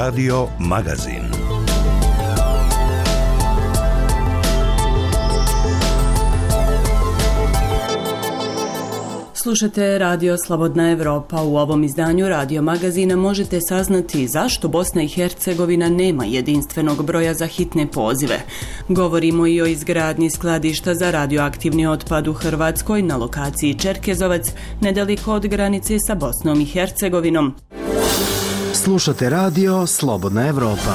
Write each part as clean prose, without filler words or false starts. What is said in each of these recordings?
Radio Magazin. Slušate Radio Slobodna Evropa. U ovom izdanju Radio Magazina možete saznati zašto Bosna i Hercegovina nema jedinstvenog broja za hitne pozive. Govorimo i o izgradnji skladišta za radioaktivni otpad u Hrvatskoj na lokaciji Čerkezovac, nedaleko od granice sa Bosnom i Hercegovinom. Slušate Radio Slobodna Evropa.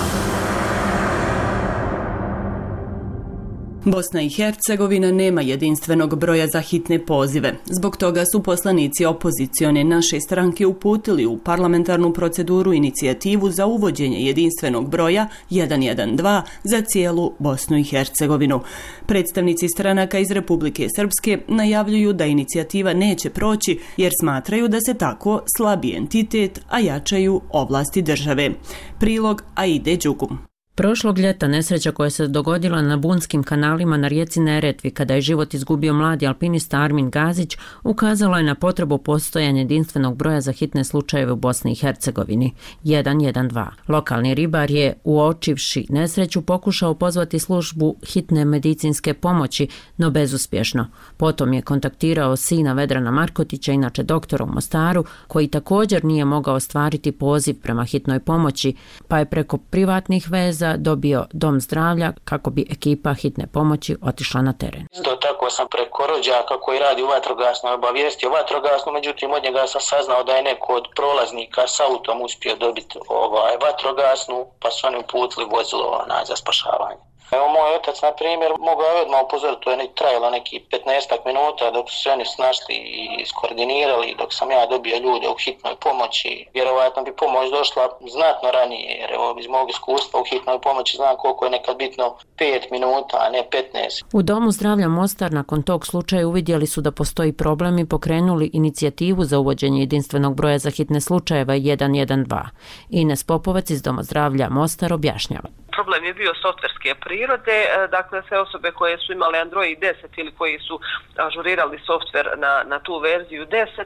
Bosna i Hercegovina nema jedinstvenog broja za hitne pozive. Zbog toga su poslanici opozicione naše stranke uputili u parlamentarnu proceduru inicijativu za uvođenje jedinstvenog broja 112 za cijelu Bosnu i Hercegovinu. Predstavnici stranaka iz Republike Srpske najavljuju da inicijativa neće proći jer smatraju da se tako slabi entitet, a jačaju ovlasti države. Prilog Aide Đugum. Prošlog ljeta nesreća koja se dogodila na bunskim kanalima na rijeci Neretvi kada je život izgubio mladi alpinista Armin Gazić ukazala je na potrebu postojanja jedinstvenog broja za hitne slučajeve u Bosni i Hercegovini 112. Lokalni ribar je, uočivši nesreću, pokušao pozvati službu hitne medicinske pomoći, no bezuspješno. Potom je kontaktirao sina Vedrana Markotića, inače doktora u Mostaru, koji također nije mogao ostvariti poziv prema hitnoj pomoći, pa je preko privatnih veza dobio dom zdravlja kako bi ekipa hitne pomoći otišla na teren. Isto tako sam preko rođaka koji radi u vatrogasnoj obavijestio vatrogasnu, međutim od njega sam saznao da je neko od prolaznika s autom uspio dobiti vatrogasnu, pa su oni uputili vozilo za spašavanje. Evo moj otac, na primjer, mogao je odmah upozoriti, to je trajalo neki 15 minuta dok su se oni snašli i iskoordinirali, dok sam ja dobio ljude u hitnoj pomoći. Vjerovatno bi pomoć došla znatno ranije, jer evo iz mog iskustva u hitnoj pomoći znam koliko je nekad bitno 5 minuta, a ne 15. U Domu zdravlja Mostar nakon tog slučaja uvidjeli su da postoji problem i pokrenuli inicijativu za uvođenje jedinstvenog broja za hitne slučajeva 112. Ines Popovac iz Doma zdravlja Mostar objašnjava. Problem je bio softverske prirode, dakle sve osobe koje su imale Android 10 ili koji su ažurirali softver na tu verziju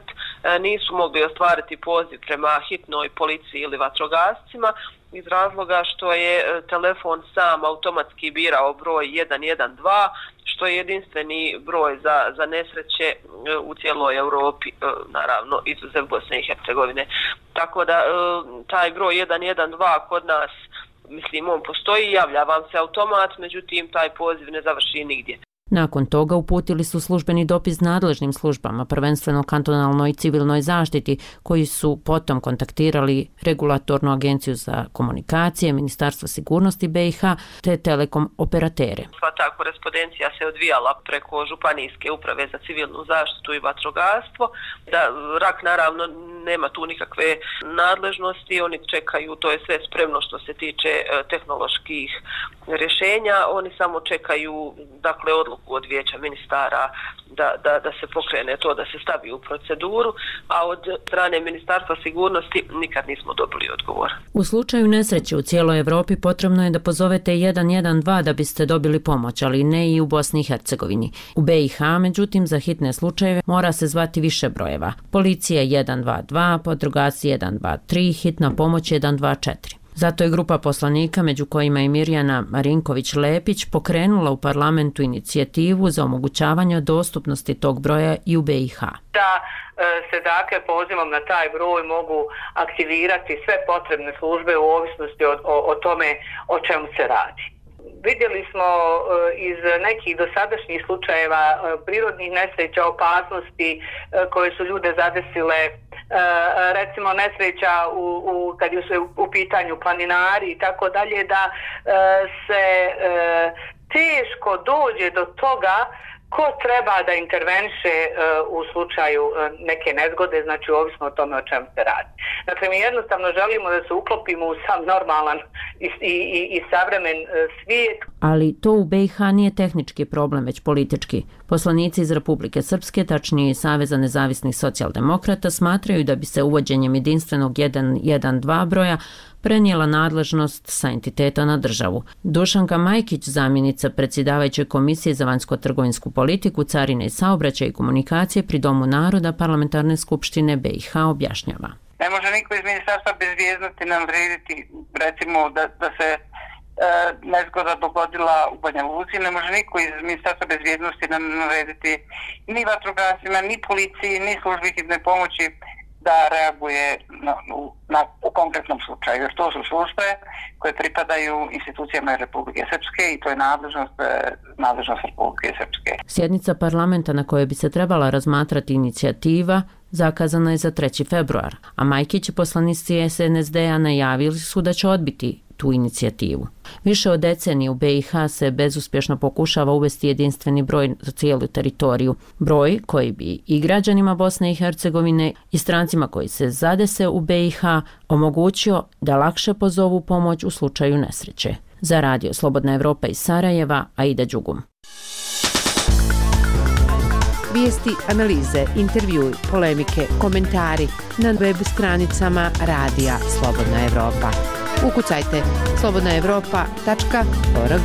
10 nisu mogli ostvariti poziv prema hitnoj policiji ili vatrogascima iz razloga što je telefon sam automatski birao broj 112, što je jedinstveni broj za nesreće u cijeloj Europi, naravno izuzev Bosne i Hercegovine. Tako da taj broj 112 kod nas, mislim, on postoji, javlja vam se automat, međutim taj poziv ne završi nigdje. Nakon toga uputili su službeni dopis nadležnim službama, prvenstveno kantonalnoj i civilnoj zaštiti, koji su potom kontaktirali Regulatornu agenciju za komunikacije, Ministarstvo sigurnosti BiH te telekom operatere. Sva ta korespondencija se odvijala preko Županijske uprave za civilnu zaštitu i vatrogastvo. Da RAK naravno nema tu nikakve nadležnosti, oni čekaju, to je sve spremno što se tiče tehnoloških rješenja, oni samo čekaju, dakle, odluku od vijeća ministara da se pokrene to, da se stavi u proceduru, a od strane Ministarstva sigurnosti nikad nismo dobili odgovor. U slučaju nesreće u cijeloj Evropi potrebno je da pozovete 112 da biste dobili pomoć, ali ne i u Bosni i Hercegovini. U BiH, međutim, za hitne slučajeve mora se zvati više brojeva. Policija 122, vatrogasci 123, hitna pomoć 124. Zato je grupa poslanika, među kojima je Mirjana Marinković-Lepić, pokrenula u parlamentu inicijativu za omogućavanje dostupnosti tog broja i u BiH. Da se dakle pozivom na taj broj mogu aktivirati sve potrebne službe u ovisnosti o tome o čemu se radi. Vidjeli smo iz nekih dosadašnjih slučajeva prirodnih nesreća, opasnosti koje su ljude zadesile, recimo nesreća kad su u pitanju planinari i tako dalje, da se teško dođe do toga ko treba da interveniše u slučaju neke nezgode, znači ovisno o tome o čemu se radi. Dakle, mi jednostavno želimo da se uklopimo u sam normalan i savremen svijet. Ali to u BiH nije tehnički problem, već politički. Poslanici iz Republike Srpske, tačnije Saveza nezavisnih socijaldemokrata, smatraju da bi se uvođenjem jedinstvenog 112 broja prenijela nadležnost sa entiteta na državu. Dušanka Majkić, zamjenica predsjedavajuće Komisije za vanjsko-trgovinsku politiku, carine i saobraćaj i komunikacije pri Domu naroda Parlamentarne skupštine BiH objašnjava. Ne može niko iz Ministarstva bezbjednosti nam vrediti, recimo da se nezgoda dogodila u Banja Luci, ne može niko iz Ministarstva bezbjednosti nam narediti ni vatrogascima, ni policiji, ni službi hitne pomoći da reaguje u konkretnom slučaju. Jer to su službe koje pripadaju institucijama Republike Srpske i to je nadležnost Republike Srpske. Sjednica parlamenta na kojoj bi se trebala razmatrati inicijativa zakazana je za 3. februar, a Majkić i poslanici SNSD-a najavili su da će odbiti tu inicijativu. Više od decenije u BiH se bezuspješno pokušava uvesti jedinstveni broj za cijelu teritoriju. Broj koji bi i građanima Bosne i Hercegovine i strancima koji se zadese u BiH omogućio da lakše pozovu pomoć u slučaju nesreće. Za Radio Slobodna Evropa iz Sarajeva, Aida Đugum. Vijesti, analize, intervjui, polemike, komentari na web stranicama Radija Slobodna Evropa. Ukucajte slobodnaevropa.org.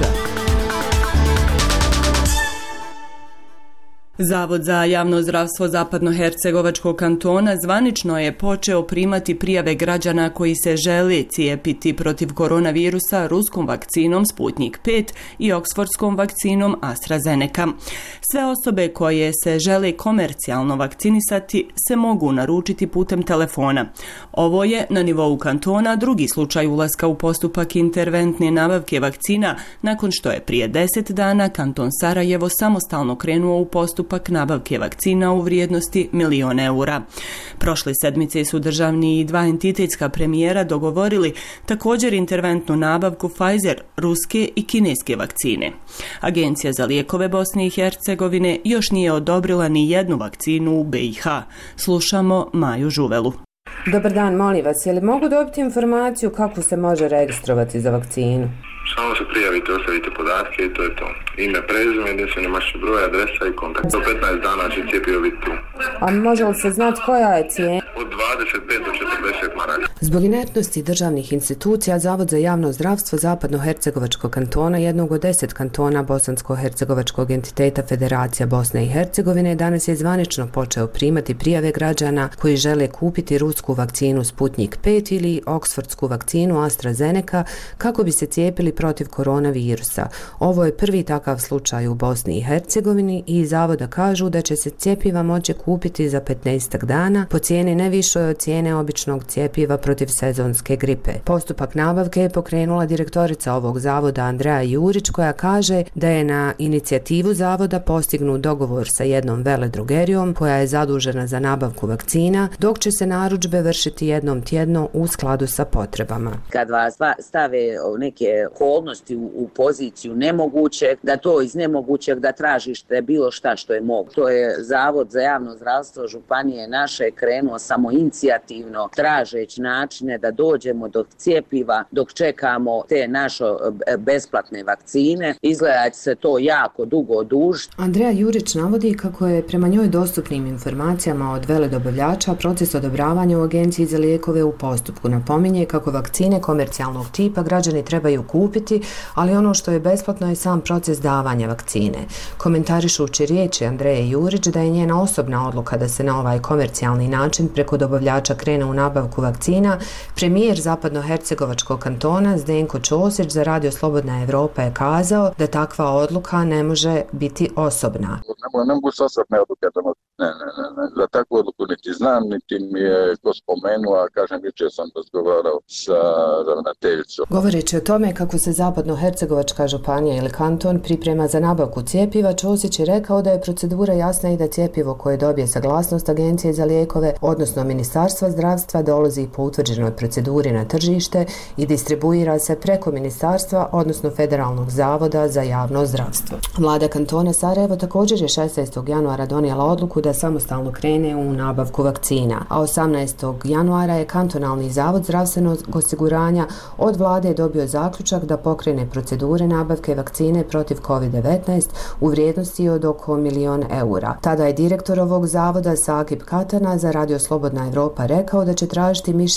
Zavod za javno zdravstvo Zapadnohercegovačkog kantona zvanično je počeo primati prijave građana koji se žele cijepiti protiv koronavirusa ruskom vakcinom Sputnik 5 i oksfordskom vakcinom AstraZeneca. Sve osobe koje se žele komercijalno vakcinisati se mogu naručiti putem telefona. Ovo je na nivou kantona drugi slučaj ulaska u postupak interventne nabavke vakcina nakon što je prije 10 dana kanton Sarajevo samostalno krenuo u postupak nabavke vakcina u vrijednosti €1.000.000 eura. Prošle sedmice su državni i dva entitetska premijera dogovorili također interventnu nabavku Pfizer, ruske i kineske vakcine. Agencija za lijekove Bosne i Hercegovine još nije odobrila ni jednu vakcinu u BiH. Slušamo Maju Žuvelu. Dobar dan, molim vas, je li mogu dobiti informaciju kako se može registrovati za vakcinu? Samo se prijavite, ostavite podatke i to je to. Ime, prezime, jedinstveni mašni broj, adresa i kontakt. Do 15 dana će cjepivo biti tu. A može li se znati koja je cijena? Od 25 do 40 maraka. Zbog inertnosti državnih institucija, Zavod za javno zdravstvo Zapadnohercegovačkog kantona, jednog od 10 kantona Bosansko-hercegovačkog entiteta Federacija Bosne i Hercegovine, danas je zvanično počeo primati prijave građana koji žele kupiti rusku vakcinu Sputnik 5 ili oksfordsku vakcinu AstraZeneca kako bi se cijepili protiv koronavirusa. Ovo je prvi takav slučaj u Bosni i Hercegovini i iz zavoda kažu da će se cjepiva moći kupiti za 15 dana po cijeni ne višoj od cijene običnog cjepiva protiv sezonske gripe. Postupak nabavke je pokrenula direktorica ovog zavoda Andreja Jurić koja kaže da je na inicijativu zavoda postignut dogovor sa jednom veledrogerijom koja je zadužena za nabavku vakcina, dok će se narudžbe vršiti jednom tjedno u skladu sa potrebama. Kad vas stave neke okolnosti u poziciju nemogućeg, da to iz nemogućeg da tražište bilo šta što je moguće. To je Zavod za javno zdravstvo županije naše krenuo samo inicijativno tražeći načine da dođemo do cjepiva dok čekamo te naše besplatne vakcine. Izgleda će se to jako dugo dužiti. Andreja Jurić navodi kako je prema njoj dostupnim informacijama od veledobavljača proces odobravanja u Agenciji za lijekove u postupku. Napominje kako vakcine komercijalnog tipa građani trebaju kupiti, ali ono što je besplatno je sam proces davanja vakcine. Komentarišući riječi Andreje Jurić da je njena osobna odluka da se na ovaj komercijalni način preko dobavljača krene u nabavku vakcina, premijer Zapadnohercegovačkog kantona Zdenko Ćosić za Radio Slobodna Evropa je kazao da takva odluka ne može biti osobna. Ne mogu s osobne odluke donositi. Ne. Za takvu odluku niti znam, niti mi je ko spomenuo, a kažem, jučer sam razgovarao sa ravnateljicom. Govoreći o tome kako se Zapadnohercegovačka županija ili kanton priprema za nabavku cjepiva, Ćosić je rekao da je procedura jasna i da cjepivo koje dobije saglasnost Agencije za lijekove, odnosno Ministarstva zdravstva, dolazi po utvrđenoj proceduri na tržište i distribuira se preko Ministarstva, odnosno Federalnog zavoda za javno zdravstvo. Vlada kantona Sarajevo također je 16. januara donijela odluku da samostalno krene u nabavku vakcina, a 18. januara je kantonalni zavod zdravstvenog osiguranja od vlade dobio zaključak da pokrene procedure nabavke vakcine protiv COVID-19 u vrijednosti od oko €1.000.000 eura. Tada je direktor ovog zavoda Sakip Katana za Radio Slobodna Evropa rekao da će tražiti mišljenje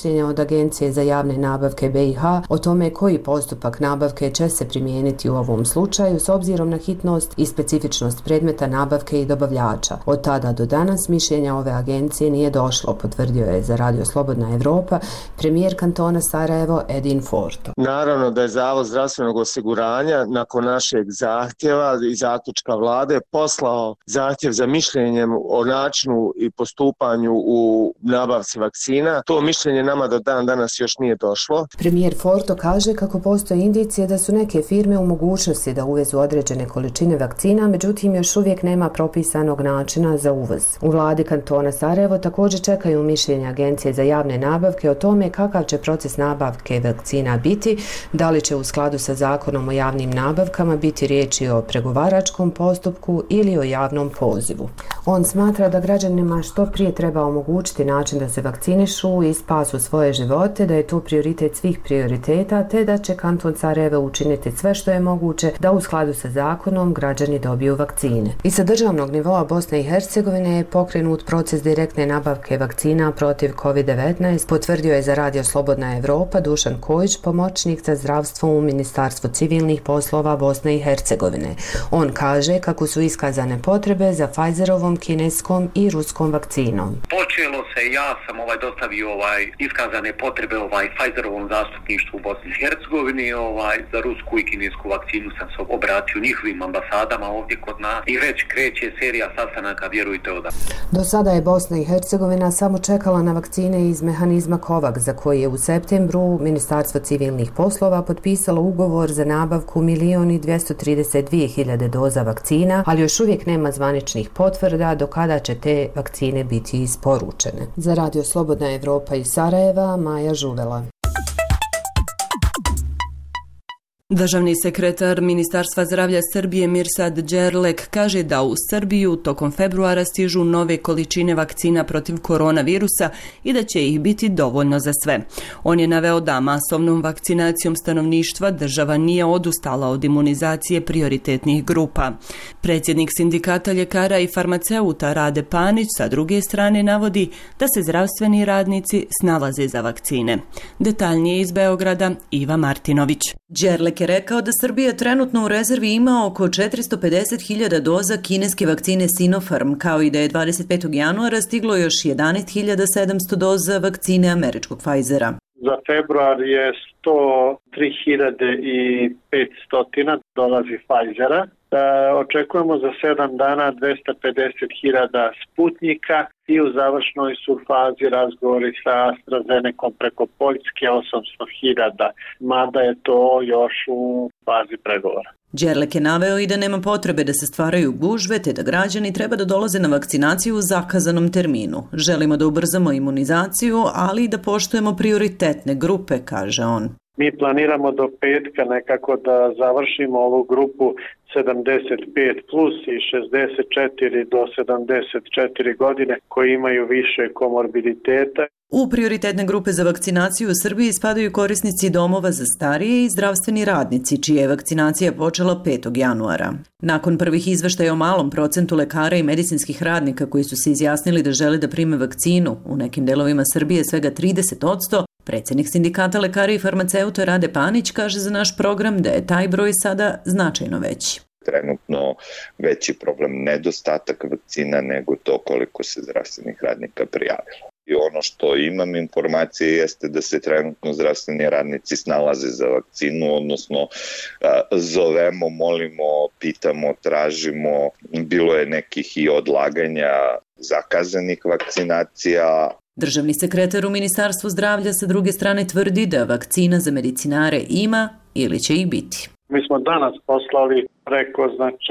mišljenja od Agencije za javne nabavke BiH o tome koji postupak nabavke će se primijeniti u ovom slučaju s obzirom na hitnost i specifičnost predmeta nabavke i dobavljača. Od tada do danas mišljenja ove agencije nije došlo, potvrdio je za Radio Slobodna Evropa premijer kantona Sarajevo Edin Forto. Naravno da je Zavod zdravstvenog osiguranja nakon našeg zahtjeva i zaključka vlade poslao zahtjev za mišljenjem o načinu i postupanju u nabavci vakcina. To mišljenje nama do dan danas još nije došlo. Premijer Forto kaže kako postoje indicije da su neke firme u mogućnosti da uvezu određene količine vakcina, međutim još uvijek nema propisanog načina za uvoz. U vladi kantona Sarajevo također čekaju mišljenje Agencije za javne nabavke o tome kakav će proces nabavke vakcina biti, da li će u skladu sa zakonom o javnim nabavkama biti riječi o pregovaračkom postupku ili o javnom pozivu. On smatra da građanima što prije treba omogućiti način da se vakcinišu i spasu svoje živote, da je to prioritet svih prioriteta, te da će kanton Sarajevo učiniti sve što je moguće da u skladu sa zakonom građani dobiju vakcine. I sa državnog nivoa Bosne i Hercegovine je pokrenut proces direktne nabavke vakcina protiv COVID-19, potvrdio je za Radio Slobodna Evropa Dušan Kojić, pomoćnik za zdravstvo u Ministarstvu civilnih poslova Bosne i Hercegovine. On kaže kako su iskazane potrebe za Pfizerovom, kineskom i ruskom vakcinom. Počelo se, ja sam dostavio iskazane potrebe Pfizerovom zastupništvu u Bosni i Hercegovini, za rusku i kinesku vakcinu sam se obratio njihovim ambasadama ovdje kod nas i već kreće serija sastanaka, vjerujte odavno. Do sada je Bosna i Hercegovina samo čekala na vakcine iz mehanizma COVAX, za koji je u septembru Ministarstvo civilnih poslova potpisalo ugovor za nabavku 1.232.000 doza vakcina, ali još uvijek nema zvaničnih potvrda do kada će te vakcine biti isporučene. Za Radio Slobodna Evropa iz Sarajeva, Maja Žuvela. Državni sekretar Ministarstva zdravlja Srbije Mirsad Đerlek kaže da u Srbiju tokom februara stižu nove količine vakcina protiv koronavirusa i da će ih biti dovoljno za sve. On je naveo da masovnom vakcinacijom stanovništva država nije odustala od imunizacije prioritetnih grupa. Predsjednik sindikata ljekara i farmaceuta Rade Panić sa druge strane navodi da se zdravstveni radnici snalaze za vakcine. Detaljnije iz Beograda Iva Martinović. Đerlek je rekao da Srbija trenutno u rezervi ima oko 450.000 doza kineske vakcine Sinopharm, kao i da je 25. januara stiglo još 11.700 doza vakcine američkog Pfizera. Za februar je 103.500 dolazi Pfizera. Očekujemo za 7 dana 250.000 Sputnika i u završnoj su fazi razgovori sa AstraZenecom preko Poljske 800.000, mada je to još u fazi pregovora. Đerlek je naveo i da nema potrebe da se stvaraju gužve, te da građani treba da dolaze na vakcinaciju u zakazanom terminu. Želimo da ubrzamo imunizaciju, ali i da poštujemo prioritetne grupe, kaže on. Mi planiramo do petka nekako da završimo ovu grupu 75 plus i 64 do 74 godine koji imaju više komorbiditeta. U prioritetne grupe za vakcinaciju u Srbiji spadaju korisnici domova za starije i zdravstveni radnici, čija je vakcinacija počela 5. januara. Nakon prvih izveštaja o malom procentu lekara i medicinskih radnika koji su se izjasnili da žele da prime vakcinu, u nekim delovima Srbije svega 30%, predsjednik sindikata lekara i farmaceuta Rade Panić kaže za naš program da je taj broj sada značajno veći. Trenutno veći problem nedostatak vakcina nego to koliko se zdravstvenih radnika prijavilo. I ono što imam informacije jeste da se trenutno zdravstveni radnici snalaze za vakcinu, odnosno zovemo, molimo, pitamo, tražimo. Bilo je nekih i odlaganja zakazanih vakcinacija. Državni sekretar u Ministarstvu zdravlja sa druge strane tvrdi da vakcina za medicinare ima ili će ih biti. Mi smo danas poslali preko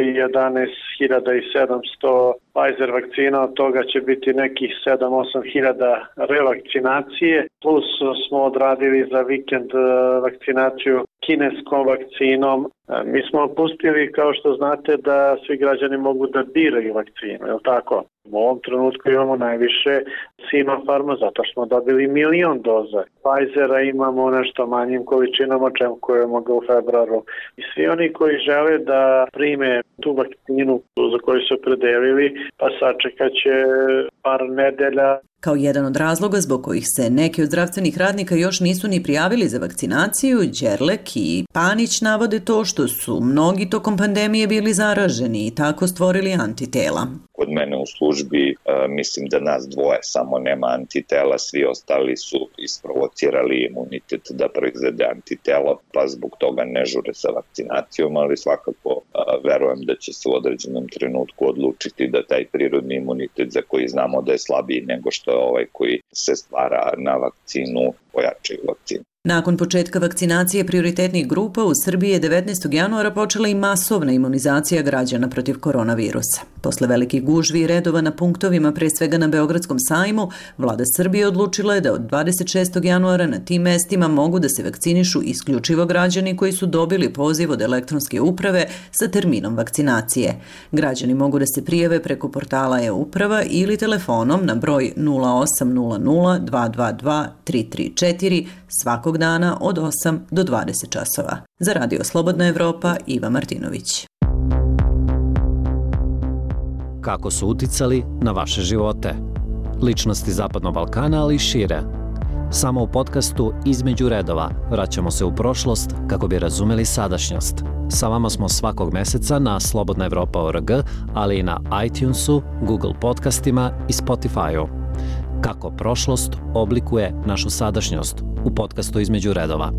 11.700 Pfizer vakcina, od toga će biti nekih 7-8.000 revakcinacije, plus smo odradili za vikend vakcinaciju kineskom vakcinom. Mi smo pustili, kao što znate, da svi građani mogu da biraju vakcinu, je li tako? U ovom trenutku imamo najviše Sinopharma, zato što smo dobili 1.000.000 doza. Pfizera imamo nešto manjim količinama, očekujemo ga u februaru. I svi oni koji žele da prime tu vakcinu za koju su predelili, pa sačekat će par nedelja. Kao jedan od razloga zbog kojih se neki od zdravstvenih radnika još nisu ni prijavili za vakcinaciju, Đerlek i Panić navode to što su mnogi tokom pandemije bili zaraženi i tako stvorili antitela. Kod mene u službi mislim da nas dvoje samo nema antitela, svi ostali su isprovocirali imunitet da proizvede antitelo, pa zbog toga ne žure sa vakcinacijom, ali svakako verujem da će se u određenom trenutku odlučiti da taj prirodni imunitet za koji znamo da je slabiji nego što je ovaj koji se stvara na vakcinu pojačaju vakcinu. Nakon početka vakcinacije prioritetnih grupa u Srbiji je 19. januara počela i masovna imunizacija građana protiv koronavirusa. Posle velikih gužvi i redova na punktovima, pre svega na Beogradskom sajmu, vlada Srbije odlučila je da od 26. januara na tim mestima mogu da se vakcinišu isključivo građani koji su dobili poziv od elektronske uprave sa terminom vakcinacije. Građani mogu da se prijave preko portala e-uprava ili telefonom na broj 0800 222 334 svakog dana od 8 do 20 časova. Za Radio Slobodna Evropa, Iva Martinović. Kako su uticali na vaše živote? Ličnosti Zapadnog Balkana, ali i šire. Samo u podcastu Između redova vraćamo se u prošlost kako bi razumeli sadašnjost. Sa vama smo svakog meseca na slobodnaevropa.org, ali i na iTunesu, Google podcastima i Spotify-u. Kako prošlost oblikuje našu sadašnjost u podcastu Između redova.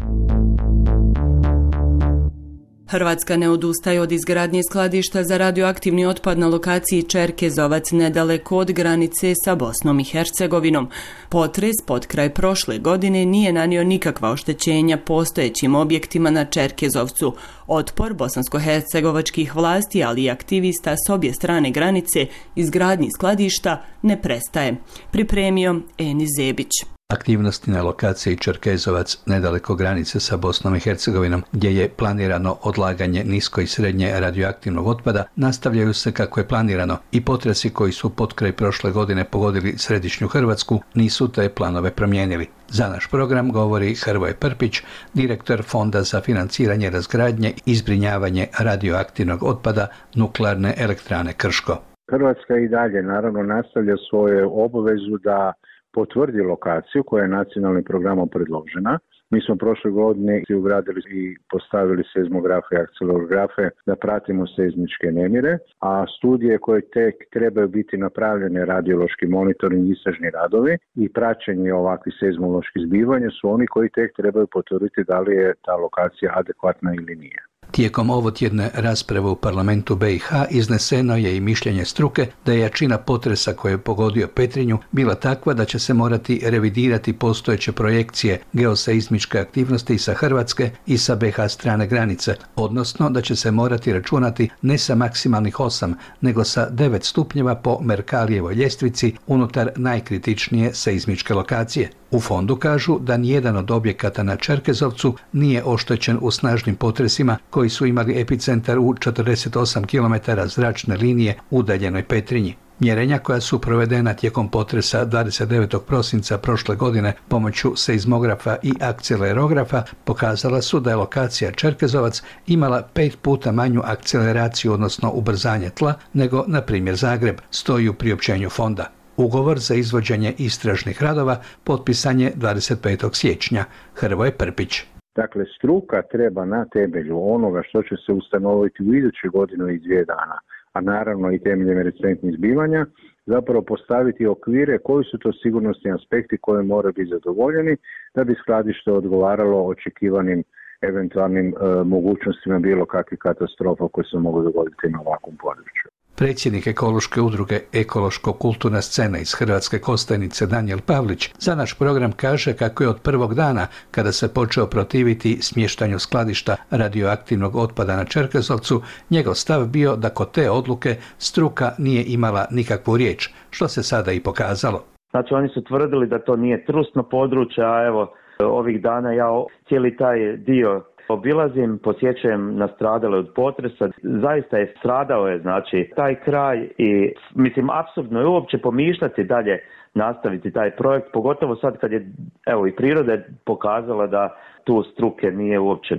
Hrvatska ne odustaje od izgradnje skladišta za radioaktivni otpad na lokaciji Čerkezovac nedaleko od granice sa Bosnom i Hercegovinom. Potres potkraj prošle godine nije nanio nikakva oštećenja postojećim objektima na Čerkezovcu. Otpor bosansko-hercegovačkih vlasti, ali i aktivista s obje strane granice izgradnji skladišta ne prestaje. Pripremio Eni Zebić. Aktivnosti na lokaciji Čerkezovac nedaleko granice sa Bosnom i Hercegovinom, gdje je planirano odlaganje nisko i srednje radioaktivnog otpada, nastavljaju se kako je planirano i potresi koji su potkraj prošle godine pogodili središnju Hrvatsku nisu te planove promijenili. Za naš program govori Hrvoje Prpić, direktor Fonda za financiranje razgradnje i zbrinjavanje radioaktivnog otpada Nuklearne elektrane Krško. Hrvatska i dalje naravno nastavlja svoju obavezu da potvrdi lokaciju koja je nacionalnim programom predložena. Mi smo prošle godine ugradili i postavili seizmografe i akcelerografe da pratimo seizmičke nemire, a studije koje tek trebaju biti napravljene, radiološki monitoring, istražni radovi i praćenje ovakvih seizmoloških zbivanja su oni koji tek trebaju potvrditi da li je ta lokacija adekvatna ili nije. Tijekom ovotjedne rasprave u parlamentu BiH izneseno je i mišljenje struke da je jačina potresa koji je pogodio Petrinju bila takva da će se morati revidirati postojeće projekcije geoseizmičke aktivnosti sa Hrvatske i sa BiH strane granice, odnosno da će se morati računati ne sa maksimalnih 8, nego sa 9 stupnjeva po Merkalijevoj ljestvici unutar najkritičnije seizmičke lokacije. U fondu kažu da nijedan od objekata na Čerkezovcu nije oštećen u snažnim potresima koji su imali epicentar u 48 km zračne linije udaljenoj Petrinji. Mjerenja koja su provedena tijekom potresa 29. prosinca prošle godine pomoću seizmografa i akcelerografa pokazala su da je lokacija Čerkezovac imala 5 puta manju akceleraciju, odnosno ubrzanje tla, nego, na primjer, Zagreb, stoji u priopćenju fonda. Ugovor za izvođenje istražnih radova potpisan je 25. siječnja. Hrvoje Prpić. Dakle, struka treba na temelju onoga što će se ustanoviti u idućoj godinu i 2 dana, a naravno i temeljem recentnih zbivanja, zapravo postaviti okvire koji su to sigurnosni aspekti koji moraju biti zadovoljeni da bi skladište odgovaralo očekivanim eventualnim mogućnostima bilo kakvih katastrofa koje se mogu dogoditi na ovakvom području. Predsjednik ekološke udruge Ekološko-kulturna scena iz Hrvatske Kostajnice Danijel Pavlić za naš program kaže kako je od prvog dana kada se počeo protiviti smještanju skladišta radioaktivnog otpada na Čerkezovcu, njegov stav bio da kod te odluke struka nije imala nikakvu riječ, što se sada i pokazalo. Znači oni su tvrdili da to nije trusno područje, a evo ovih dana ja cijeli taj dio obilazim, posjećujem nastradale od potresa. Zaista je stradao je, znači, taj kraj i mislim, apsurdno je uopće pomišljati dalje nastaviti taj projekt, pogotovo sad kad je, evo, i priroda pokazala da tu struke nije uopće bilo.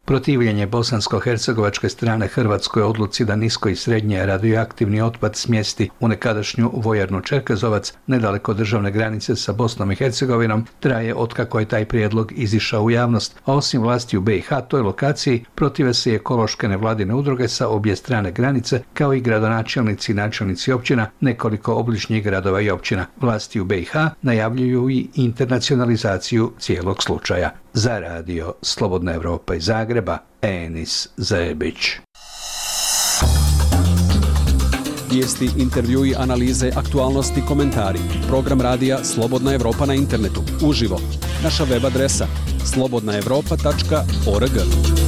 Protivljenje bosansko-hercegovačke strane Hrvatskoj odluci da nisko i srednje radioaktivni otpad smjesti u nekadašnju vojarnu Čerkezovac nedaleko državne granice sa Bosnom i Hercegovinom traje otkako je taj prijedlog izišao u javnost, a osim vlasti u BiH toj lokaciji protive se i ekološke nevladine udruge sa obje strane granice, kao i gradonačelnici i načelnici općina nekoliko obližnjih gradova i općina. Vlasti u BiH najavljuju i internacionalizaciju cijelog slučaja. Za radio Slobodna Evropa iz Zagreba, Enis Zebić. Vijesti, intervjui, analize, aktualnosti, komentari. Program radija Slobodna Evropa na internetu. Uživo. Naša web adresa slobodnaevropa.org.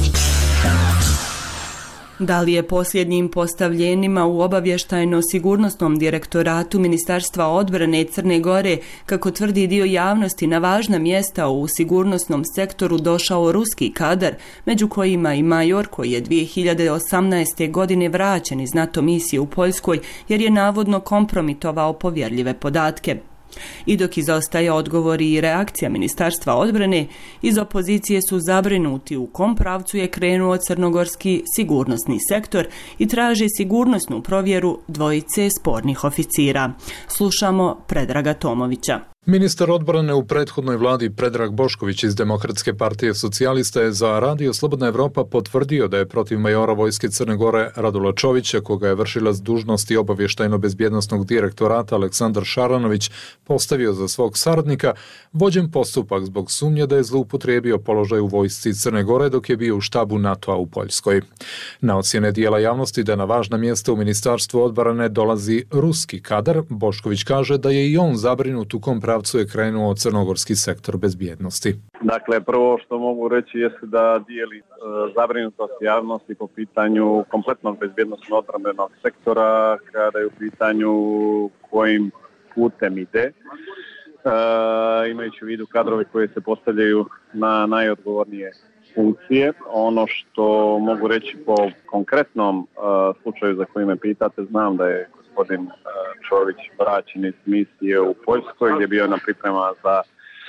Da li je posljednjim postavljenima u obavještajno-sigurnosnom direktoratu Ministarstva odbrane Crne Gore, kako tvrdi dio javnosti, na važna mjesta u sigurnosnom sektoru došao ruski kadar, među kojima i major koji je 2018. godine vraćen iz NATO misije u Poljskoj jer je navodno kompromitovao povjerljive podatke. I dok izostaje odgovori i reakcija Ministarstva odbrane, iz opozicije su zabrinuti u kom pravcu je krenuo crnogorski sigurnosni sektor i traže sigurnosnu provjeru dvojice spornih oficira. Slušamo Predraga Tomovića. Ministar odbrane u prethodnoj vladi Predrag Bošković iz Demokratske partije socijalista je za radio Slobodna Evropa potvrdio da je protiv majora vojske Crne Gore Radula Čovića, koga je vršilac dužnosti obavještajno-bezbjednosnog direktorata Aleksandar Šaranović postavio za svog saradnika, vođen postupak zbog sumnje da je zloupotrijebio položaj u vojsci Crne Gore dok je bio u štabu NATO-a u Poljskoj. Na ocjene dijela javnosti da na važna mjesta u Ministarstvu odbrane dolazi ruski kadar, Bošković kaže da je i on zabrinut u kom pravcu je krenuo crnogorski sektor bezbjednosti. Dakle, prvo što mogu reći jeste da dijeli zabrinutost javnosti po pitanju kompletnog bezbjednosno odbrambenog sektora kada je u pitanju kojim putem ide, imajući u vidu kadrove koje se postavljaju na najodgovornije funkcije. Ono što mogu reći po konkretnom slučaju za koji me pitate, znam da je gospodin Čović vraćen iz misije u Poljskoj gdje je bio na priprema za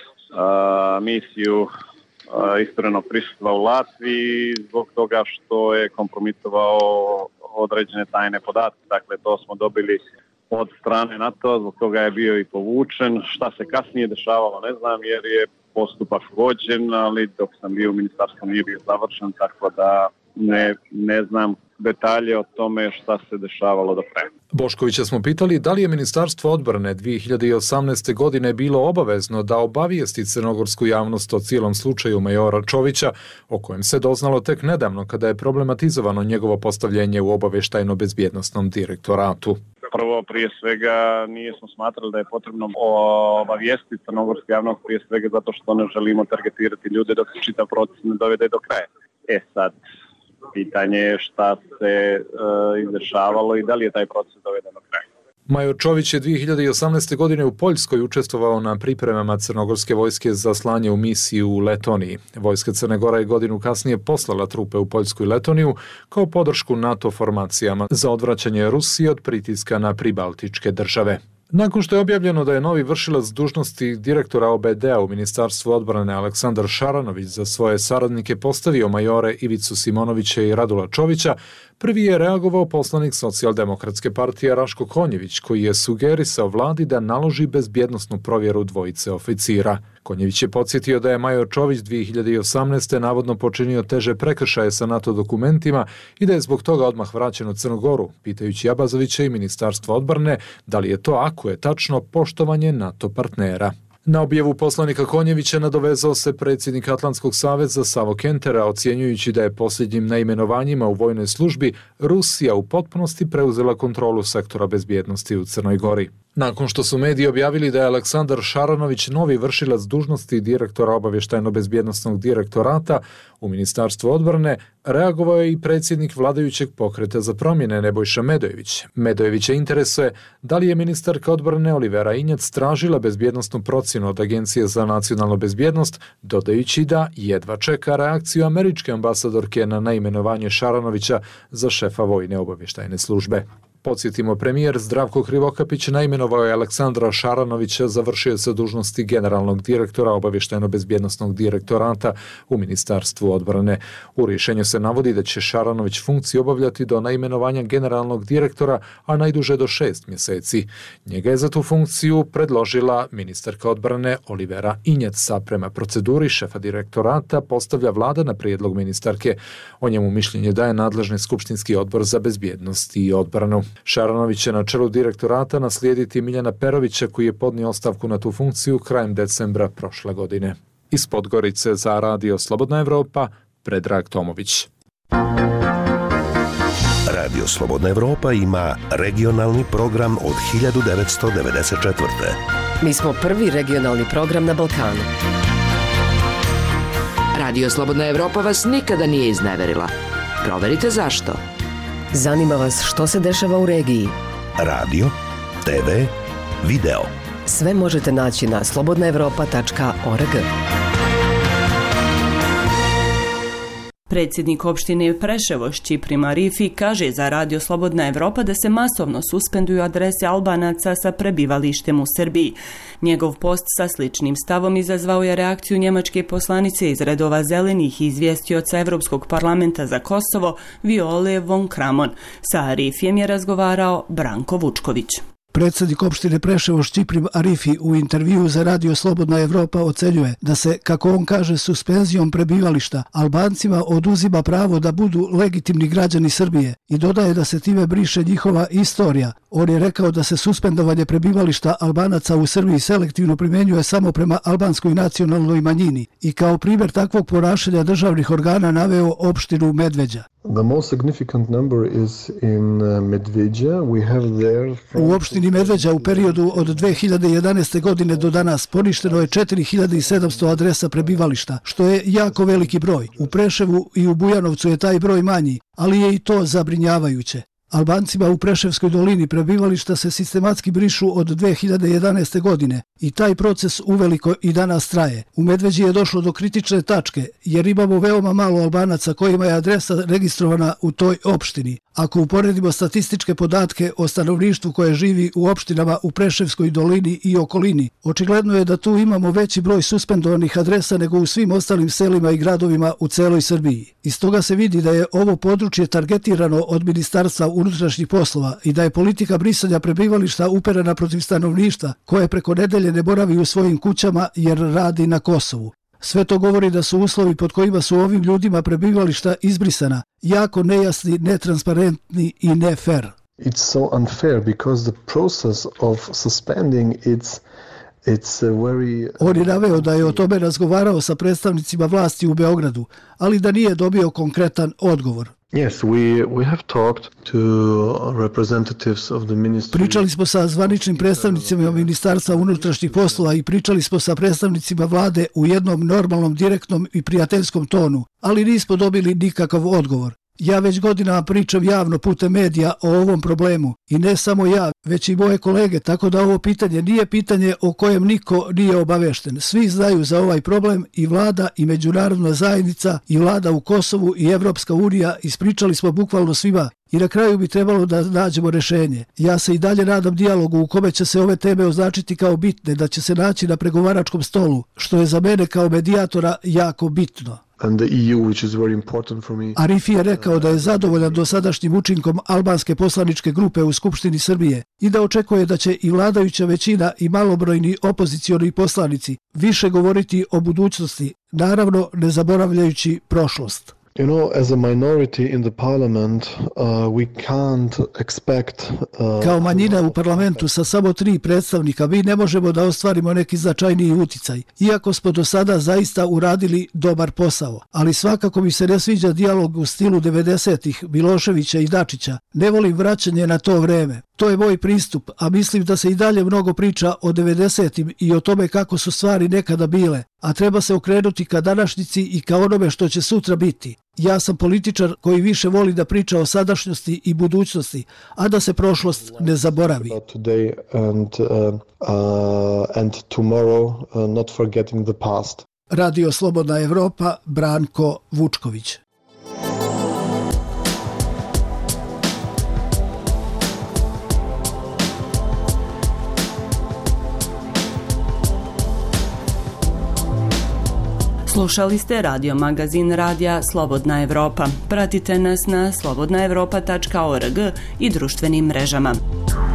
misiju isturenog prisustva u Latviji zbog toga što je kompromitovao određene tajne podatke. Dakle, to smo dobili od strane NATO, zbog toga je bio i povučen. Šta se kasnije dešavalo ne znam jer je postupak vođen, ali dok sam bio u ministarstvu nije bio završen, tako da ne znam detalje o tome šta se dešavalo do kraja. Boškovića smo pitali da li je Ministarstvo odbrane 2018. godine bilo obavezno da obavijesti crnogorsku javnost o cijelom slučaju majora Čovića, o kojem se doznalo tek nedavno kada je problematizovano njegovo postavljenje u obavještajno-bezbjednosnom direktoratu. Prvo, prije svega, nismo smatrali da je potrebno obavijestiti crnogorsku javnost, prije svega zato što ne želimo targetirati ljude dok se čitav proces ne dovede do kraja. Sad, pitanje je šta se izdešavalo i da li je taj proces doveden do kraja. Major Čović je 2018. godine u Poljskoj učestvovao na pripremama crnogorske vojske za slanje u misiju u Letoniji. Vojska Crne Gore je godinu kasnije poslala trupe u Poljsku i Letoniju kao podršku NATO formacijama za odvraćanje Rusije od pritiska na pribaltičke države. Nakon što je objavljeno da je novi vršilac dužnosti direktora OBD-a u Ministarstvu odbrane Aleksandar Šaranović za svoje saradnike postavio majore Ivicu Simonovića i Radula Čovića, prvi je reagovao poslanik Socijaldemokratske partije Raško Konjević, koji je sugerisao vladi da naloži bezbjednosnu provjeru dvojice oficira. Konjević je podsjetio da je major Čović 2018. navodno počinio teže prekršaje sa NATO dokumentima i da je zbog toga odmah vraćen u Crnu Goru, pitajući Abazovića i Ministarstvo odbrane da li je to, ako je tačno, poštovanje NATO partnera. Na objavu poslanika Konjevića nadovezao se predsjednik Atlantskog saveza Savo Kentera, ocjenjujući da je posljednjim neimenovanjima u vojnoj službi Rusija u potpunosti preuzela kontrolu sektora bezbjednosti u Crnoj Gori. Nakon što su mediji objavili da je Aleksandar Šaranović novi vršilac dužnosti direktora obavještajno-bezbjednosnog direktorata u Ministarstvu odbrane, reagovao je i predsjednik vladajućeg pokreta za promjene Nebojša Medojević. Medojevića interesuje da li je ministarka odbrane Olivera Injac tražila bezbjednosnu procjenu od Agencije za nacionalnu bezbjednost, dodajući da jedva čeka reakciju američke ambasadorke na neimenovanje Šaranovića za šefa vojne obavještajne službe. Podsjetimo, premijer Zdravko Krivokapić naimenovao je Aleksandra Šaranovića za vršioca dužnosti generalnog direktora obavještajno-bezbjednosnog direktorata u Ministarstvu odbrane. U rješenju se navodi da će Šaranović funkciju obavljati do naimenovanja generalnog direktora, a najduže do 6 mjeseci. Njega je za tu funkciju predložila ministarka odbrane Olivera Injaca. Prema proceduri šefa direktorata postavlja vlada na prijedlog ministarke. O njemu mišljenje daje nadležni skupštinski odbor za bezbjednost i odbranu. Šaranović će na čelu direktorata naslijediti Miljana Perovića, koji je podnio ostavku na tu funkciju krajem decembra prošle godine. Iz Podgorice za Radio Slobodna Evropa, Predrag Tomović. Radio Slobodna Evropa ima regionalni program od 1994. Mi smo prvi regionalni program na Balkanu. Radio Slobodna Evropa vas nikada nije izneverila. Proverite zašto. Zanima vas što se dešava u regiji. Radio, TV, video. Sve možete naći na slobodnaevropa.org. Predsjednik opštine Preševo Šćiprim Arifi kaže za Radio Slobodna Evropa da se masovno suspenduju adrese Albanaca sa prebivalištem u Srbiji. Njegov post sa sličnim stavom izazvao je reakciju njemačke poslanice iz redova zelenih i izvjestioca Evropskog parlamenta za Kosovo Viole von Kramon. Sa Arifijem je razgovarao Branko Vučković. Predsjednik opštine Preševo Šćiprim Arifi u intervjuu za Radio Slobodna Evropa ocenjuje da se, kako on kaže, suspenzijom prebivališta Albancima oduzima pravo da budu legitimni građani Srbije i dodaje da se time briše njihova istorija. On je rekao da se suspendovanje prebivališta Albanaca u Srbiji selektivno primjenjuje samo prema albanskoj nacionalnoj manjini i kao primjer takvog ponašanja državnih organa naveo opštinu Medveđa. The most significant number is in Medveđa. We have there U opštini Medveđa u periodu od 2011. godine do danas poništeno je 4700 adresa prebivališta, što je jako veliki broj. U Preševu i u Bujanovcu je taj broj manji, ali je i to zabrinjavajuće. Albancima u Preševskoj dolini prebivališta se sistematski brišu od 2011. godine i taj proces uveliko i danas traje. U Medveđi je došlo do kritične tačke jer imamo veoma malo Albanaca kojima je adresa registrovana u toj opštini. Ako uporedimo statističke podatke o stanovništvu koje živi u opštinama u Preševskoj dolini i okolini, očigledno je da tu imamo veći broj suspendovanih adresa nego u svim ostalim selima i gradovima u celoj Srbiji. Iz toga se vidi da je ovo područje targetirano od Ministarstva unutrašnjih poslova i da je politika brisanja prebivališta uperena protiv stanovništva koje preko nedelje ne boravi u svojim kućama jer radi na Kosovu. Sve to govori da su uslovi pod kojima su ovim ljudima prebivališta izbrisana jako nejasni, netransparentni i ne fair. It's so unfair because the process of suspending it's very... On je naveo da je o tome razgovarao sa predstavnicima vlasti u Beogradu, ali da nije dobio konkretan odgovor. Yes, we have talked to representatives of the ministry. Pričali smo sa zvaničnim predstavnicima Ministarstva unutrašnjih poslova i pričali smo sa predstavnicima vlade u jednom normalnom, direktnom i prijateljskom tonu, ali nismo dobili nikakav odgovor. Ja već godinama pričam javno putem medija o ovom problemu i ne samo ja, već i moje kolege, tako da ovo pitanje nije pitanje o kojem niko nije obavešten. Svi znaju za ovaj problem i vlada i međunarodna zajednica i vlada u Kosovu i Evropska unija, ispričali smo bukvalno svima i na kraju bi trebalo da nađemo rješenje. Ja se i dalje nadam dijalogu u kome će se ove teme označiti kao bitne, da će se naći na pregovaračkom stolu, što je za mene kao medijatora jako bitno. And the EU, which is very important for me. Arifi je rekao da je zadovoljan dosadašnjim učinkom albanske poslaničke grupe u Skupštini Srbije i da očekuje da će i vladajuća većina i malobrojni opozicioni poslanici više govoriti o budućnosti, naravno ne zaboravljajući prošlost. You know, as a minority in the parliament, we can't expect... Kao manjina u parlamentu sa samo 3 predstavnika, mi ne možemo da ostvarimo neki značajniji uticaj, iako smo do sada zaista uradili dobar posao. Ali svakako mi se ne sviđa dijalog u stilu 90-ih Miloševića i Dačića. Ne volim vraćanje na to vreme. To je moj pristup, a mislim da se i dalje mnogo priča o 90-im i o tome kako su stvari nekada bile, a treba se okrenuti ka današnjici i ka onome što će sutra biti. Ja sam političar koji više voli da priča o sadašnjosti i budućnosti, a da se prošlost ne zaboravi. Today and tomorrow, not forgetting the past. Radio Slobodna Evropa, Branko Vučković. Slušali ste radio magazin Radija Slobodna Evropa. Pratite nas na slobodnaevropa.org i društvenim mrežama.